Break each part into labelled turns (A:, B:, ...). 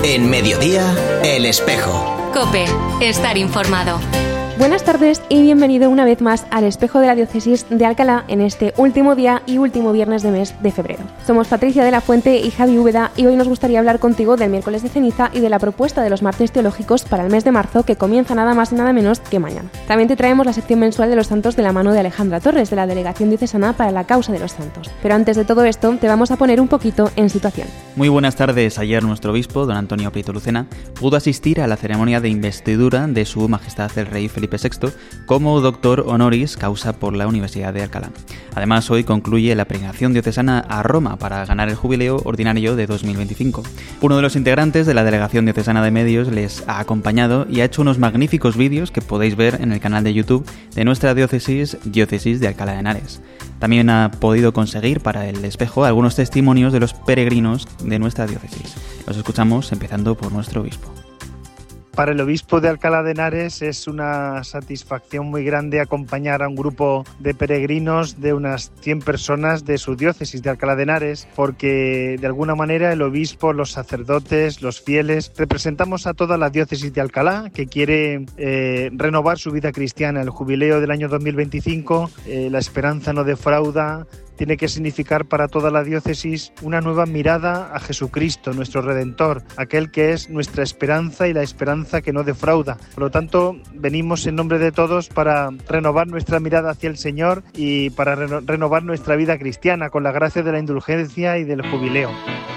A: En Mediodía, El Espejo.
B: COPE, estar informado.
C: Buenas tardes y bienvenido una vez más al Espejo de la Diócesis de Alcalá en este último día y último viernes de mes de febrero. Somos Patricia de la Fuente y Javi Úbeda y hoy nos gustaría hablar contigo del miércoles de ceniza y de la propuesta de los martes teológicos para el mes de marzo, que comienza nada más y nada menos que mañana. También te traemos la sección mensual de los santos de la mano de Alejandra Torres, de la Delegación Diocesana para la Causa de los Santos. Pero antes de todo esto, te vamos a poner un poquito en situación.
D: Muy buenas tardes. Ayer nuestro obispo, don Antonio Prieto Lucena, pudo asistir a la ceremonia de investidura de su majestad el rey Felipe VI como doctor honoris causa por la Universidad de Alcalá. Además, hoy concluye la peregrinación diocesana a Roma para ganar el jubileo ordinario de 2025. Uno de los integrantes de la Delegación Diocesana de Medios les ha acompañado y ha hecho unos magníficos vídeos que podéis ver en el canal de YouTube de nuestra diócesis de Alcalá de Henares. También ha podido conseguir para El Espejo algunos testimonios de los peregrinos de nuestra diócesis. Los escuchamos empezando por nuestro obispo.
E: Para el obispo de Alcalá de Henares es una satisfacción muy grande acompañar a un grupo de peregrinos de unas 100 personas de su diócesis de Alcalá de Henares, porque de alguna manera el obispo, los sacerdotes, los fieles, representamos a toda la diócesis de Alcalá, que quiere renovar su vida cristiana. El jubileo del año 2025, la esperanza no defrauda, tiene que significar para toda la diócesis una nueva mirada a Jesucristo, nuestro Redentor, aquel que es nuestra esperanza y la esperanza que no defrauda. Por lo tanto, venimos en nombre de todos para renovar nuestra mirada hacia el Señor y para renovar nuestra vida cristiana con la gracia de la indulgencia y del jubileo.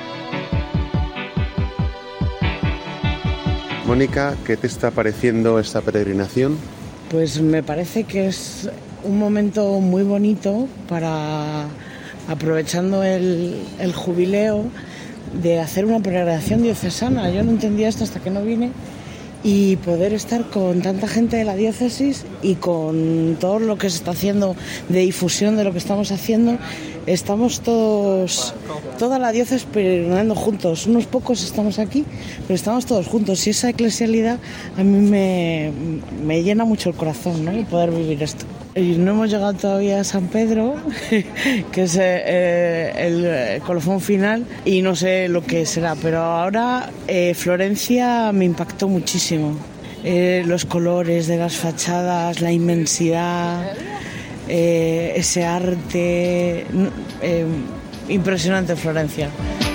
F: Mónica, ¿qué te está pareciendo esta peregrinación?
G: Pues me parece que es un momento muy bonito para, aprovechando el jubileo, de hacer una peregrinación diocesana. Yo no entendía esto hasta que no vine, y poder estar con tanta gente de la diócesis y con todo lo que se está haciendo de difusión de lo que estamos haciendo. Estamos toda la diócesis peregrinando juntos. Unos pocos estamos aquí, pero estamos todos juntos, y esa eclesialidad a mí me llena mucho el corazón, ¿no? Poder vivir esto. Y no hemos llegado todavía a San Pedro, que es el colofón final, y no sé lo que será, pero ahora Florencia me impactó muchísimo. Los colores de las fachadas, la inmensidad, ese arte, impresionante Florencia.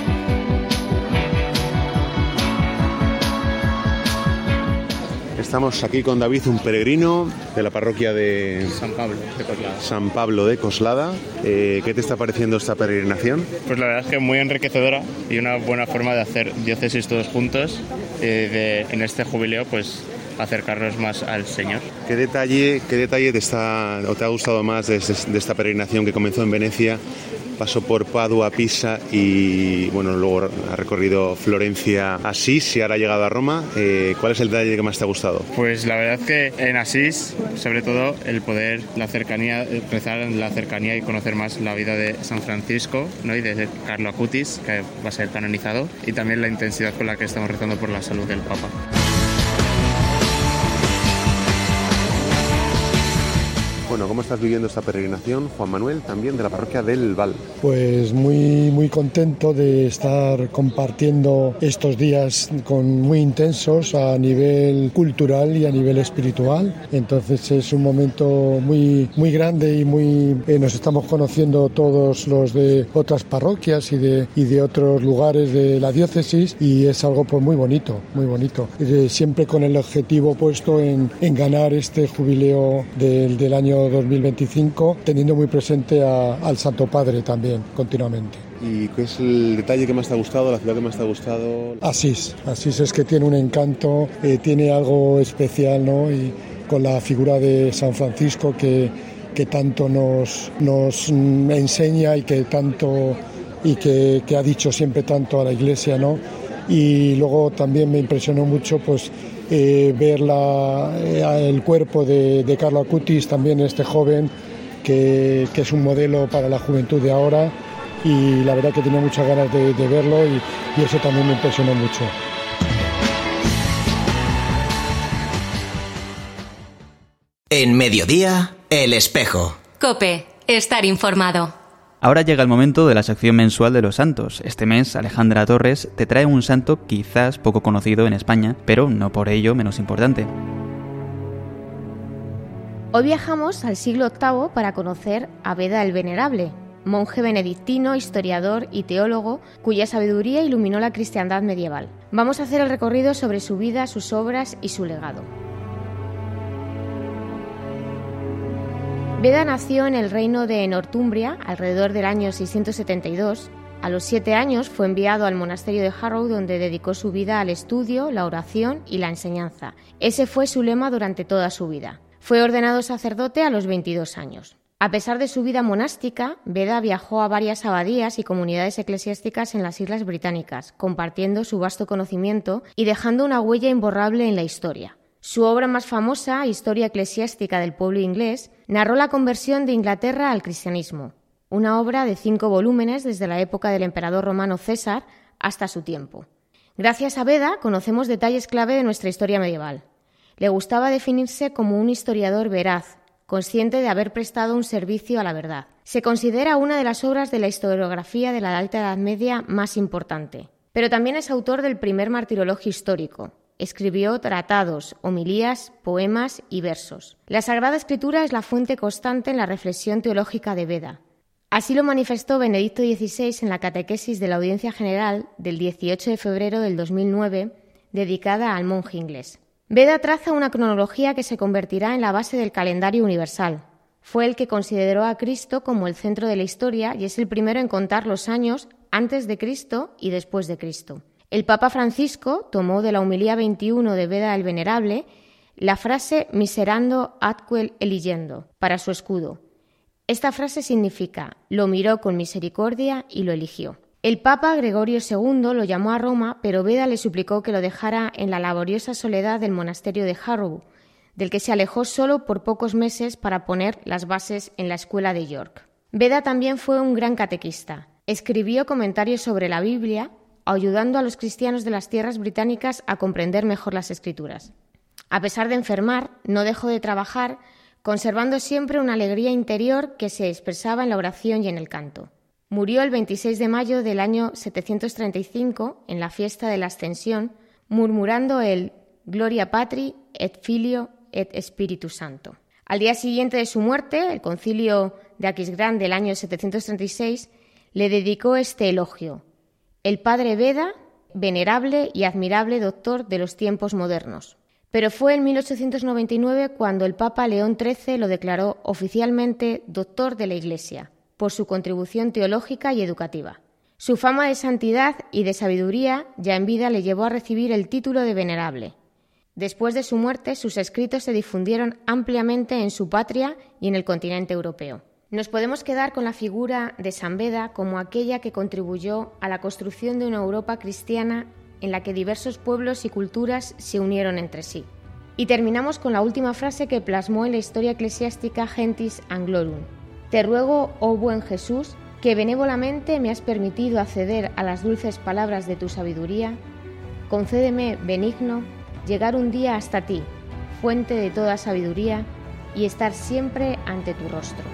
F: Estamos aquí con David, un peregrino de la parroquia de San Pablo de Coslada. ¿Qué te está pareciendo esta peregrinación?
H: Pues la verdad es que muy enriquecedora y una buena forma de hacer diócesis todos juntos, en este jubileo, pues acercarnos más al Señor. ¿Qué
F: detalle te ha gustado más de esta peregrinación que comenzó en Venecia, pasó por Padua, Pisa y luego ha recorrido Florencia, Asís y ahora ha llegado a Roma? ¿Cuál es el detalle que más te ha gustado?
H: Pues la verdad es que en Asís, sobre todo, el poder, la cercanía, rezar en la cercanía y conocer más la vida de San Francisco, ¿no? Y de Carlo Acutis, que va a ser canonizado, y también la intensidad con la que estamos rezando por la salud del Papa.
F: Bueno, ¿cómo estás viviendo esta peregrinación, Juan Manuel, también de la parroquia del Val?
I: Pues muy contento de estar compartiendo estos días muy intensos a nivel cultural y a nivel espiritual. Entonces es un momento muy grande y nos estamos conociendo todos los de otras parroquias y de otros lugares de la diócesis, y es algo pues muy bonito. Siempre con el objetivo puesto en ganar este jubileo del año 2025, teniendo muy presente al Santo Padre también, continuamente.
F: ¿Y qué es el detalle que más te ha gustado, la ciudad que más te ha gustado?
I: Asís es que tiene un encanto, tiene algo especial, ¿no? Y con la figura de San Francisco que tanto nos enseña y que ha dicho siempre tanto a la Iglesia, ¿no? Y luego también me impresionó mucho pues ver el cuerpo de Carlo Acutis, también este joven que es un modelo para la juventud de ahora, y la verdad que tenía muchas ganas de verlo, y eso también me impresionó mucho.
A: En Mediodía, El Espejo.
B: COPE, estar informado.
D: Ahora llega el momento de la sección mensual de los santos. Este mes, Alejandra Torres te trae un santo quizás poco conocido en España, pero no por ello menos importante.
J: Hoy viajamos al siglo VIII para conocer a Beda el Venerable, monje benedictino, historiador y teólogo cuya sabiduría iluminó la cristiandad medieval. Vamos a hacer el recorrido sobre su vida, sus obras y su legado. Beda nació en el reino de Northumbria alrededor del año 672. A los 7 años fue enviado al monasterio de Harrow, donde dedicó su vida al estudio, la oración y la enseñanza. Ese fue su lema durante toda su vida. Fue ordenado sacerdote a los 22 años. A pesar de su vida monástica, Beda viajó a varias abadías y comunidades eclesiásticas en las Islas Británicas, compartiendo su vasto conocimiento y dejando una huella imborrable en la historia. Su obra más famosa, Historia eclesiástica del pueblo inglés, narró la conversión de Inglaterra al cristianismo, una obra de 5 volúmenes desde la época del emperador romano César hasta su tiempo. Gracias a Beda conocemos detalles clave de nuestra historia medieval. Le gustaba definirse como un historiador veraz, consciente de haber prestado un servicio a la verdad. Se considera una de las obras de la historiografía de la Alta Edad Media más importante. Pero también es autor del primer martirologio histórico. Escribió tratados, homilías, poemas y versos. La Sagrada Escritura es la fuente constante en la reflexión teológica de Beda. Así lo manifestó Benedicto XVI en la catequesis de la Audiencia General del 18 de febrero del 2009, dedicada al monje inglés. Beda traza una cronología que se convertirá en la base del calendario universal. Fue el que consideró a Cristo como el centro de la historia y es el primero en contar los años antes de Cristo y después de Cristo. El Papa Francisco tomó de la homilía 21 de Beda el Venerable la frase miserando atque eligiendo para su escudo. Esta frase significa lo miró con misericordia y lo eligió. El Papa Gregorio II lo llamó a Roma, pero Beda le suplicó que lo dejara en la laboriosa soledad del monasterio de Harrow, del que se alejó solo por pocos meses para poner las bases en la escuela de York. Beda también fue un gran catequista. Escribió comentarios sobre la Biblia, ayudando a los cristianos de las tierras británicas a comprender mejor las Escrituras. A pesar de enfermar, no dejó de trabajar, conservando siempre una alegría interior que se expresaba en la oración y en el canto. Murió el 26 de mayo del año 735, en la fiesta de la Ascensión, murmurando el Gloria Patri et Filio et Spiritus Santo. Al día siguiente de su muerte, el concilio de Aquisgrán del año 736 le dedicó este elogio: el padre Beda, venerable y admirable doctor de los tiempos modernos. Pero fue en 1899 cuando el Papa León XIII lo declaró oficialmente doctor de la Iglesia, por su contribución teológica y educativa. Su fama de santidad y de sabiduría ya en vida le llevó a recibir el título de venerable. Después de su muerte, sus escritos se difundieron ampliamente en su patria y en el continente europeo. Nos podemos quedar con la figura de San Beda como aquella que contribuyó a la construcción de una Europa cristiana en la que diversos pueblos y culturas se unieron entre sí. Y terminamos con la última frase que plasmó en la historia eclesiástica Gentis Anglorum. Te ruego, oh buen Jesús, que benévolamente me has permitido acceder a las dulces palabras de tu sabiduría. Concédeme, benigno, llegar un día hasta ti, fuente de toda sabiduría, y estar siempre ante tu rostro.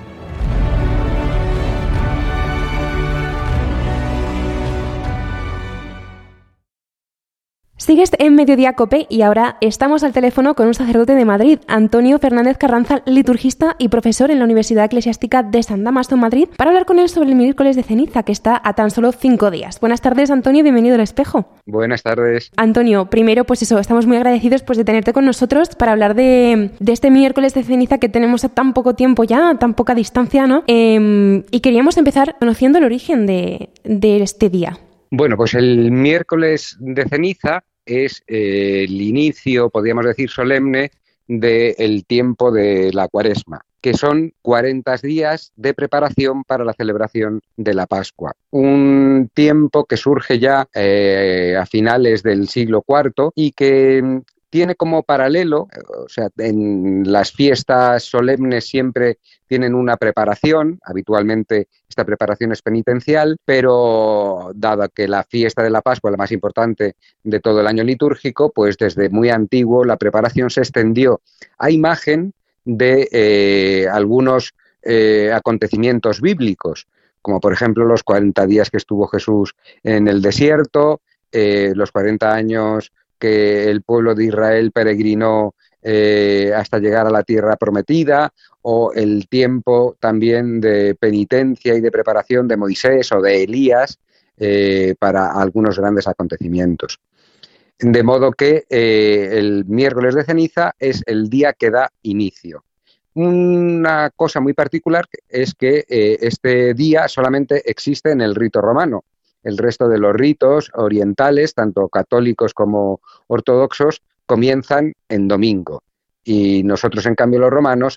C: Sigues en Mediodía COPE y ahora estamos al teléfono con un sacerdote de Madrid, Antonio Fernández Carranza, liturgista y profesor en la Universidad Eclesiástica de San Damaso, Madrid, para hablar con él sobre el miércoles de ceniza, que está a tan solo 5 días. Buenas tardes, Antonio, bienvenido al Espejo.
K: Buenas tardes.
C: Antonio, primero, pues eso, estamos muy agradecidos de tenerte con nosotros para hablar de este miércoles de ceniza que tenemos a tan poco tiempo ya, tan poca distancia, ¿no? Y queríamos empezar conociendo el origen de este día.
K: Bueno, pues el miércoles de ceniza es el inicio, podríamos decir, solemne del tiempo de la Cuaresma, que son 40 días de preparación para la celebración de la Pascua. Un tiempo que surge ya a finales del siglo IV y que tiene como paralelo, o sea, en las fiestas solemnes siempre tienen una preparación, habitualmente esta preparación es penitencial, pero dado que la fiesta de la Pascua es la más importante de todo el año litúrgico, pues desde muy antiguo la preparación se extendió a imagen de algunos acontecimientos bíblicos, como por ejemplo los 40 días que estuvo Jesús en el desierto, los 40 años que el pueblo de Israel peregrinó hasta llegar a la tierra prometida, o el tiempo también de penitencia y de preparación de Moisés o de Elías para algunos grandes acontecimientos. De modo que el miércoles de ceniza es el día que da inicio. Una cosa muy particular es que este día solamente existe en el rito romano. El resto de los ritos orientales, tanto católicos como ortodoxos, comienzan en domingo. Y nosotros, en cambio, los romanos,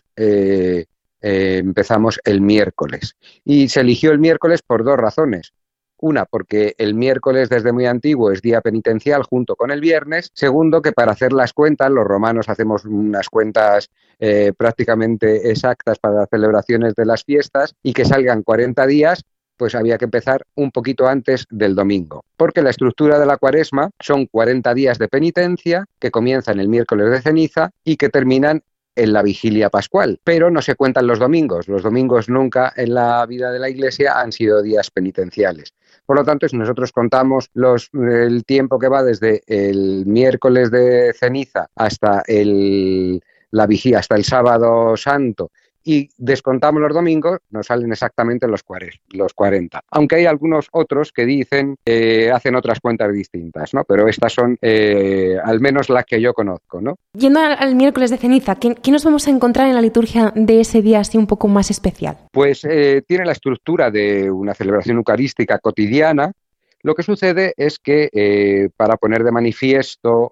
K: empezamos el miércoles. Y se eligió el miércoles por dos razones. Una, porque el miércoles desde muy antiguo es día penitencial junto con el viernes. Segundo, que para hacer las cuentas, los romanos hacemos unas cuentas prácticamente exactas para las celebraciones de las fiestas, y que salgan 40 días, pues había que empezar un poquito antes del domingo. Porque la estructura de la Cuaresma son 40 días de penitencia que comienzan el miércoles de ceniza y que terminan en la vigilia pascual, pero no se cuentan los domingos. Los domingos nunca en la vida de la Iglesia han sido días penitenciales. Por lo tanto, si nosotros contamos el tiempo que va desde el miércoles de ceniza hasta la vigilia, hasta el sábado santo, y descontamos los domingos, nos salen exactamente los 40. Aunque hay algunos otros que dicen, hacen otras cuentas distintas, ¿no? Pero estas son al menos las que yo conozco, ¿no?
C: Yendo al miércoles de ceniza, ¿qué nos vamos a encontrar en la liturgia de ese día así un poco más especial?
K: Pues tiene la estructura de una celebración eucarística cotidiana. Lo que sucede es que para poner de manifiesto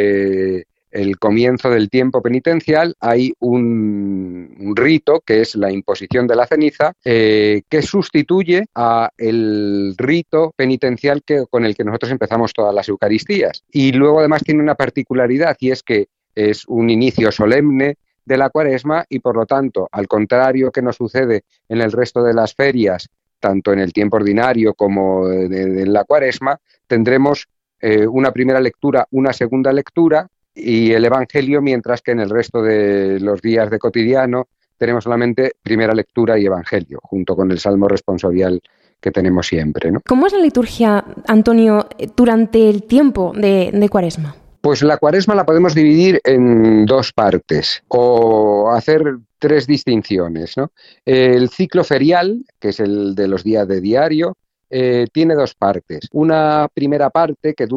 K: el comienzo del tiempo penitencial, hay un rito que es la imposición de la ceniza, que sustituye a el rito penitencial con el que nosotros empezamos todas las Eucaristías. Y luego además tiene una particularidad, y es que es un inicio solemne de la Cuaresma, y por lo tanto, al contrario que nos sucede en el resto de las ferias, tanto en el tiempo ordinario como en la Cuaresma, tendremos una primera lectura, una segunda lectura y el Evangelio, mientras que en el resto de los días de cotidiano tenemos solamente primera lectura y Evangelio, junto con el Salmo responsorial que tenemos siempre, ¿no?
C: ¿Cómo es la liturgia, Antonio, durante el tiempo de Cuaresma?
K: Pues la Cuaresma la podemos dividir en dos partes, o hacer tres distinciones, ¿no? El ciclo ferial, que es el de los días de diario, tiene dos partes. Una primera parte que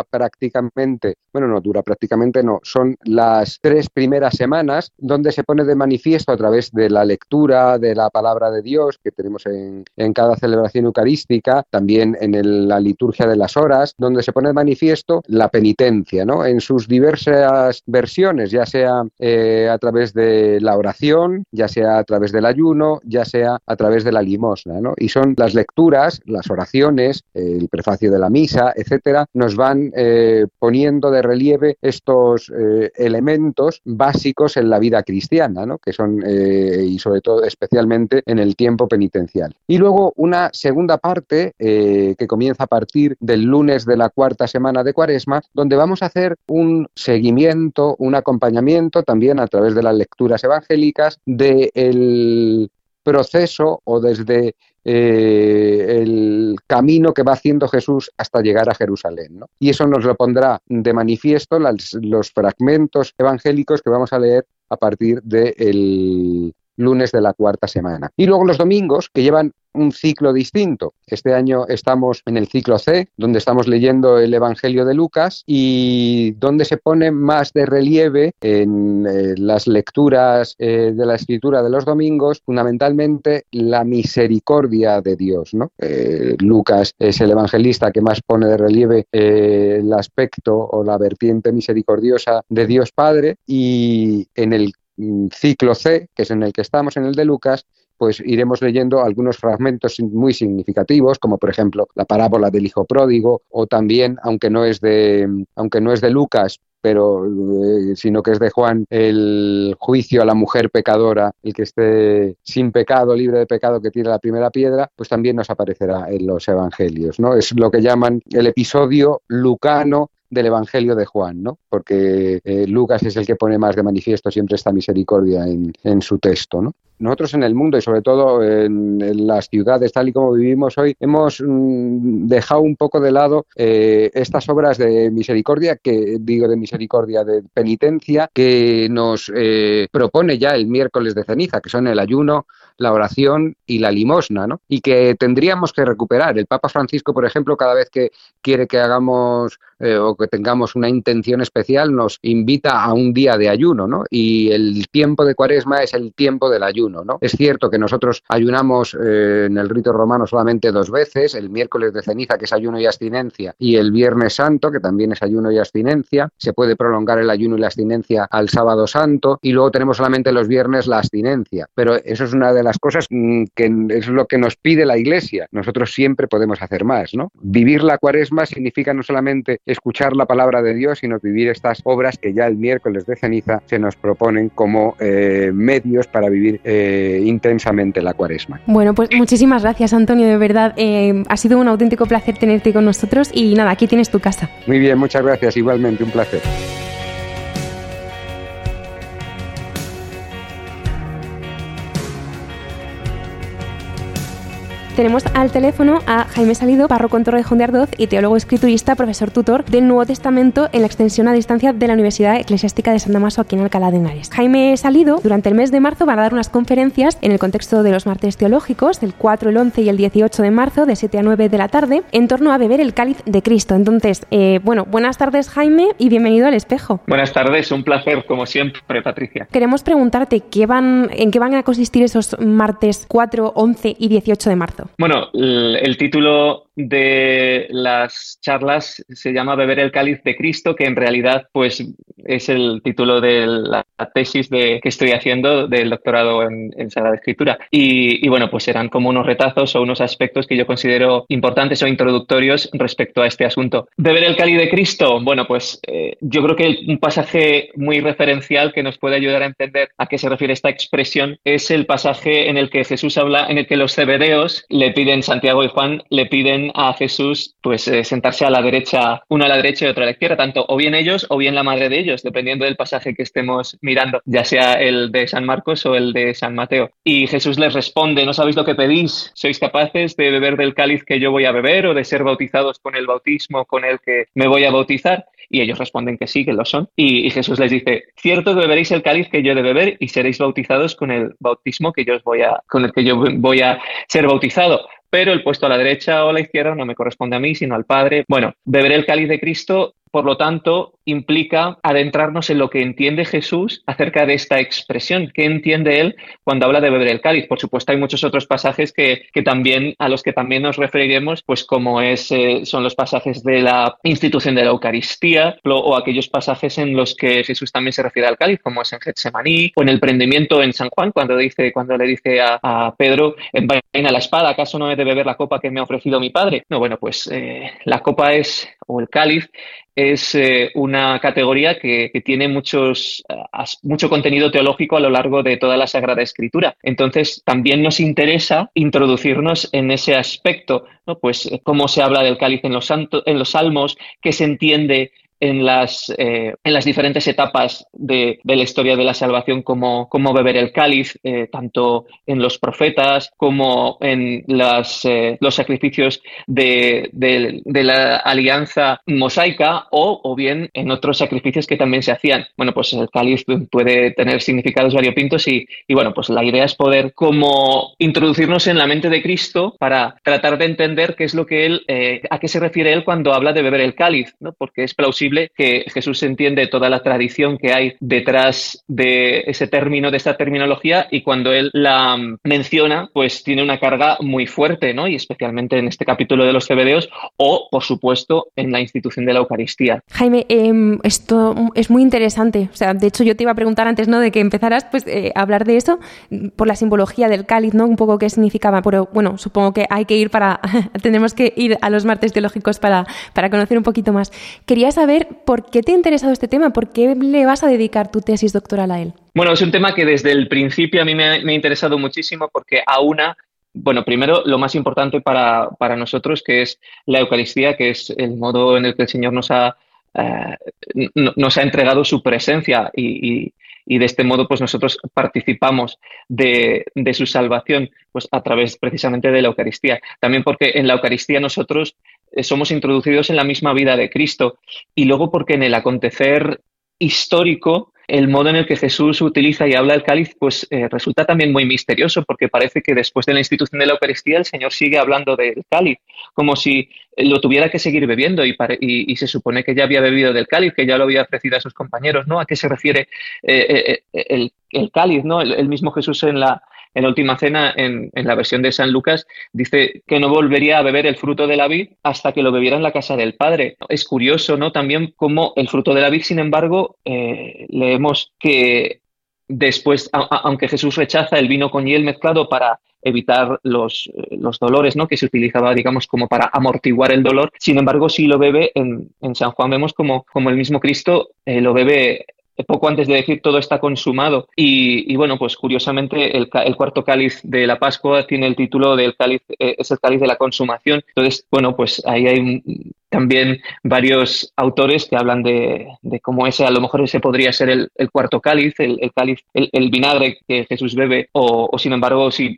K: son las 3 primeras semanas, donde se pone de manifiesto a través de la lectura de la palabra de Dios que tenemos en cada celebración eucarística, también en la liturgia de las horas, donde se pone de manifiesto la penitencia, ¿no? En sus diversas versiones, ya sea a través de la oración, ya sea a través del ayuno, ya sea a través de la limosna, ¿no? Y son las lecturas, las oraciones, el prefacio de la misa, etcétera, nos van poniendo de relieve estos elementos básicos en la vida cristiana, ¿no? Que son, y sobre todo especialmente en el tiempo penitencial. Y luego una segunda parte que comienza a partir del lunes de la 4ª semana de Cuaresma, donde vamos a hacer un seguimiento, un acompañamiento también a través de las lecturas evangélicas del proceso o desde el camino que va haciendo Jesús hasta llegar a Jerusalén, ¿no? Y eso nos lo pondrá de manifiesto los fragmentos evangélicos que vamos a leer a partir del lunes de la 4ª semana. Y luego los domingos, que llevan un ciclo distinto. Este año estamos en el ciclo C, donde estamos leyendo el Evangelio de Lucas y donde se pone más de relieve en las lecturas de la Escritura de los domingos, fundamentalmente la misericordia de Dios, ¿no? Lucas es el evangelista que más pone de relieve el aspecto o la vertiente misericordiosa de Dios Padre, y en el ciclo C, que es en el que estamos, en el de Lucas, pues iremos leyendo algunos fragmentos muy significativos, como por ejemplo la parábola del hijo pródigo, o también, aunque no es de Lucas, pero sino que es de Juan, el juicio a la mujer pecadora, el que esté sin pecado, libre de pecado, que tire la primera piedra, pues también nos aparecerá en los evangelios, ¿no? Es lo que llaman el episodio lucano del Evangelio de Juan, ¿no? Porque Lucas es el que pone más de manifiesto siempre esta misericordia en su texto, ¿no? nosotros en el mundo y sobre todo en las ciudades tal y como vivimos hoy, hemos dejado un poco de lado estas obras de misericordia, de penitencia, que nos propone ya el miércoles de ceniza, que son el ayuno, la oración y la limosna, ¿no? Y que tendríamos que recuperar. El Papa Francisco, por ejemplo, cada vez que quiere que hagamos o que tengamos una intención especial, nos invita a un día de ayuno, ¿no? Y el tiempo de Cuaresma es el tiempo del ayuno, ¿no? Es cierto que nosotros ayunamos en el rito romano solamente 2 veces, el miércoles de ceniza, que es ayuno y abstinencia, y el Viernes Santo, que también es ayuno y abstinencia. Se puede prolongar el ayuno y la abstinencia al Sábado Santo, y luego tenemos solamente los viernes la abstinencia. Pero eso es una de las cosas que es lo que nos pide la Iglesia. Nosotros siempre podemos hacer más, ¿no? Vivir la Cuaresma significa no solamente escuchar la palabra de Dios, sino vivir estas obras que ya el miércoles de ceniza se nos proponen como medios para vivir intensamente la Cuaresma.
C: Bueno, pues muchísimas gracias, Antonio, de verdad. Ha sido un auténtico placer tenerte con nosotros y nada, aquí tienes tu casa.
K: Muy bien, muchas gracias, igualmente, un placer.
C: Tenemos al teléfono a Jaime Salido, párroco en Torrejón de Ardoz y teólogo escriturista, profesor tutor del Nuevo Testamento en la extensión a distancia de la Universidad Eclesiástica de San Damaso aquí en Alcalá de Henares. Jaime Salido, durante el mes de marzo, va a dar unas conferencias en el contexto de los martes teológicos, el 4, el 11 y el 18 de marzo, de 7 a 9 de la tarde, en torno a beber el cáliz de Cristo. Entonces, buenas tardes, Jaime, y bienvenido al Espejo.
L: Buenas tardes, un placer, como siempre, Patricia.
C: Queremos preguntarte en qué van a consistir esos martes 4, 11 y 18 de marzo.
L: Bueno, el título de las charlas se llama Beber el cáliz de Cristo, que en realidad pues es el título de la tesis que estoy haciendo del doctorado en Sagrada Escritura. Y bueno, pues serán como unos retazos o unos aspectos que yo considero importantes o introductorios respecto a este asunto. Beber el cáliz de Cristo, bueno, pues yo creo que un pasaje muy referencial que nos puede ayudar a entender a qué se refiere esta expresión es el pasaje en el que Jesús habla, en el que los zebedeos Santiago y Juan le piden a Jesús pues sentarse a la derecha, uno a la derecha y otro a la izquierda, tanto o bien ellos o bien la madre de ellos, dependiendo del pasaje que estemos mirando, ya sea el de San Marcos o el de San Mateo. Y Jesús les responde: ¿no sabéis lo que pedís? ¿Sois capaces de beber del cáliz que yo voy a beber o de ser bautizados con el bautismo con el que me voy a bautizar? Y ellos responden que sí, que lo son. Y Jesús les dice: cierto que beberéis el cáliz que yo he de beber y seréis bautizados con el bautismo con el que yo voy a ser bautizado. Pero el puesto a la derecha o a la izquierda no me corresponde a mí, sino al Padre. Bueno, beber el cáliz de Cristo, por lo tanto, implica adentrarnos en lo que entiende Jesús acerca de esta expresión. ¿Qué entiende él cuando habla de beber el cáliz? Por supuesto, hay muchos otros pasajes a los que también nos referiremos, pues como son los pasajes de la institución de la Eucaristía o aquellos pasajes en los que Jesús también se refiere al cáliz, como es en Getsemaní o en el prendimiento en San Juan, cuando le dice a Pedro: envaina la espada, ¿acaso no he de beber la copa que me ha ofrecido mi Padre? No, bueno, pues la copa o el cáliz es una categoría que tiene mucho contenido teológico a lo largo de toda la Sagrada Escritura. Entonces, también nos interesa introducirnos en ese aspecto, ¿no? Pues cómo se habla del cáliz en los Salmos, qué se entiende en las diferentes etapas de la historia de la salvación, como beber el cáliz, tanto en los profetas como en los sacrificios de la alianza mosaica o bien en otros sacrificios que también se hacían. Bueno, pues el cáliz puede tener significados variopintos y bueno, pues la idea es poder como introducirnos en la mente de Cristo para tratar de entender qué es lo que a qué se refiere él cuando habla de beber el cáliz, ¿no? Porque es plausible que Jesús entiende toda la tradición que hay detrás de ese término, de esta terminología, y cuando él la menciona, pues tiene una carga muy fuerte, ¿no? Y especialmente en este capítulo de los Zebedeos o, por supuesto, en la institución de la Eucaristía.
C: Jaime, esto es muy interesante. O sea, de hecho, yo te iba a preguntar antes, ¿no?, de que empezaras pues a hablar de eso por la simbología del cáliz, ¿no? Un poco qué significaba, pero bueno, supongo que hay que ir tenemos que ir a los martes teológicos para conocer un poquito más. Quería saber por qué te ha interesado este tema, por qué le vas a dedicar tu tesis doctoral a él.
L: Bueno, es un tema que desde el principio a mí me ha interesado muchísimo porque bueno, primero lo más importante para nosotros, que es la Eucaristía, que es el modo en el que el Señor nos ha entregado su presencia y y de este modo pues nosotros participamos de su salvación pues a través precisamente de la Eucaristía. También porque en la Eucaristía nosotros somos introducidos en la misma vida de Cristo, y luego porque en el acontecer histórico el modo en el que Jesús utiliza y habla el cáliz pues resulta también muy misterioso, porque parece que después de la institución de la Eucaristía el Señor sigue hablando del cáliz, como si lo tuviera que seguir bebiendo, y se supone que ya había bebido del cáliz, que ya lo había ofrecido a sus compañeros, ¿no? ¿A qué se refiere el cáliz, ¿no? El mismo Jesús en la última cena, en la versión de San Lucas, dice que no volvería a beber el fruto de la vid hasta que lo bebiera en la casa del Padre. Es curioso, ¿no? También cómo el fruto de la vid, sin embargo, leemos que después, aunque Jesús rechaza el vino con hiel mezclado para evitar los dolores, ¿no? Que se utilizaba, digamos, como para amortiguar el dolor, sin embargo, sí lo bebe en San Juan. Vemos como el mismo Cristo lo bebe poco antes de decir todo está consumado. Y bueno, pues curiosamente el cuarto cáliz de la Pascua tiene el título del cáliz, es el cáliz de la consumación. Entonces, bueno, pues ahí hay también varios autores que hablan de cómo a lo mejor ese podría ser el cuarto cáliz, el cáliz, el vinagre que Jesús bebe, o sin embargo, si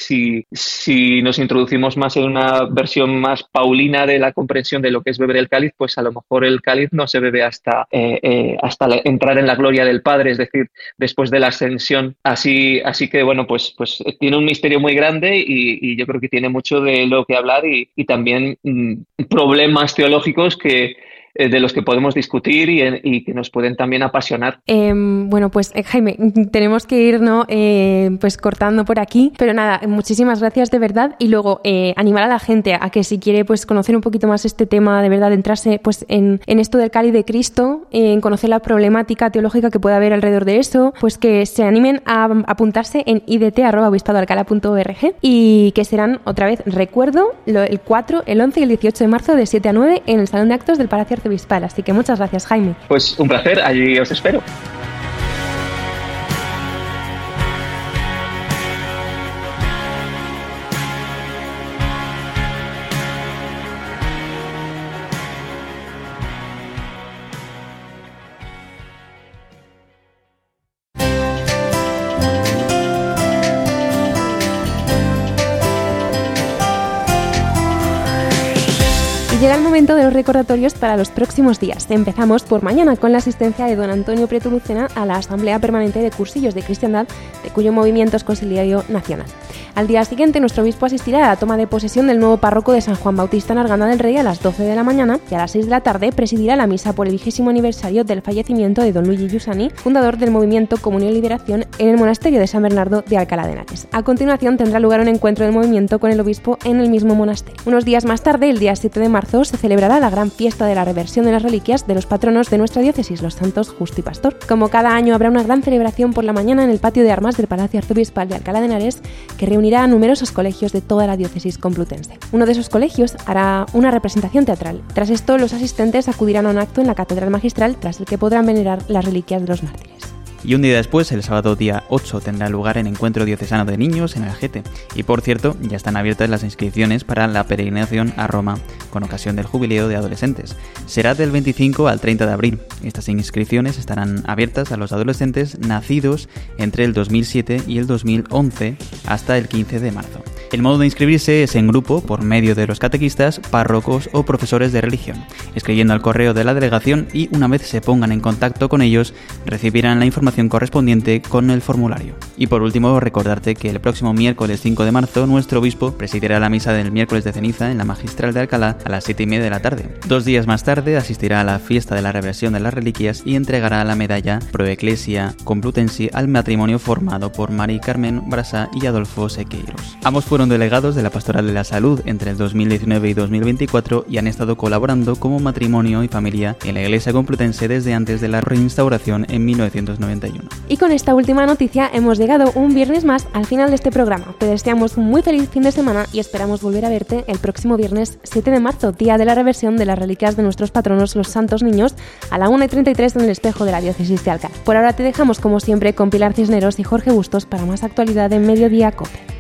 L: nos introducimos más en una versión más paulina de la comprensión de lo que es beber el cáliz, pues a lo mejor el cáliz no se bebe hasta entrar en la gloria del Padre, es decir, después de la ascensión. Así que, bueno, pues tiene un misterio muy grande, y yo creo que tiene mucho de lo que hablar, y también problemas teológicos de los que podemos discutir y que nos pueden también apasionar.
C: Bueno, pues Jaime, tenemos que ir, ¿no? Pues cortando por aquí, pero nada, muchísimas gracias de verdad, y luego animar a la gente a que si quiere pues conocer un poquito más este tema, de verdad entrarse pues en esto del cáliz de Cristo, en conocer la problemática teológica que puede haber alrededor de eso, pues que se animen a apuntarse en idt@obispadoalcalá.org, y que serán, otra vez recuerdo, el 4, el 11 y el 18 de marzo de 7 a 9 en el Salón de Actos del Palacio Arzobispal. Así que muchas gracias, Jaime.
L: Pues un placer, allí os espero.
C: Llega el momento de los recordatorios para los próximos días. Empezamos por mañana con la asistencia de don Antonio Prieto Lucena a la Asamblea Permanente de Cursillos de Cristiandad, de cuyo movimiento es conciliario nacional. Al día siguiente, nuestro obispo asistirá a la toma de posesión del nuevo párroco de San Juan Bautista en Arganda del Rey a las 12 de la mañana, y a las 6 de la tarde presidirá la misa por el 20º aniversario del fallecimiento de don Luigi Giussani, fundador del movimiento Comunión y Liberación, en el monasterio de San Bernardo de Alcalá de Henares. A continuación tendrá lugar un encuentro del movimiento con el obispo en el mismo monasterio. Unos días más tarde, el día 7 de marzo, se celebrará la gran fiesta de la reversión de las reliquias de los patronos de nuestra diócesis, los santos Justo y Pastor. Como cada año, habrá una gran celebración por la mañana en el patio de armas del Palacio Arzobispal de Alcalá de Henares, que reunirá a numerosos colegios de toda la diócesis complutense. Uno de esos colegios hará una representación teatral. Tras esto, los asistentes acudirán a un acto en la Catedral Magistral, tras el que podrán venerar las reliquias de los mártires.
D: Y un día después, el sábado día 8, tendrá lugar el Encuentro Diocesano de Niños en Algete. Y por cierto, ya están abiertas las inscripciones para la peregrinación a Roma con ocasión del Jubileo de Adolescentes. Será del 25 al 30 de abril. Estas inscripciones estarán abiertas a los adolescentes nacidos entre el 2007 y el 2011 hasta el 15 de marzo. El modo de inscribirse es en grupo por medio de los catequistas, párrocos o profesores de religión, escribiendo al correo de la delegación, y una vez se pongan en contacto con ellos, recibirán la información correspondiente con el formulario. Y por último, recordarte que el próximo miércoles 5 de marzo nuestro obispo presidirá la misa del miércoles de ceniza en la Magistral de Alcalá a las 7:30 de la tarde. 2 días más tarde asistirá a la fiesta de la reversión de las reliquias y entregará la medalla Pro Ecclesia Complutensi al matrimonio formado por Mari Carmen Brasa y Adolfo Sequeiros. Ambos fueron delegados de la Pastoral de la Salud entre el 2019 y 2024 y han estado colaborando como matrimonio y familia en la Iglesia Complutense desde antes de la reinstauración en 1991.
C: Y con esta última noticia hemos llegado un viernes más al final de este programa. Te deseamos un muy feliz fin de semana y esperamos volver a verte el próximo viernes 7 de marzo, día de la reversión de las reliquias de nuestros patronos, los santos niños, a la 1:33 en el espejo de la diócesis de Alcalá. Por ahora te dejamos como siempre con Pilar Cisneros y Jorge Bustos para más actualidad en Mediodía COPE.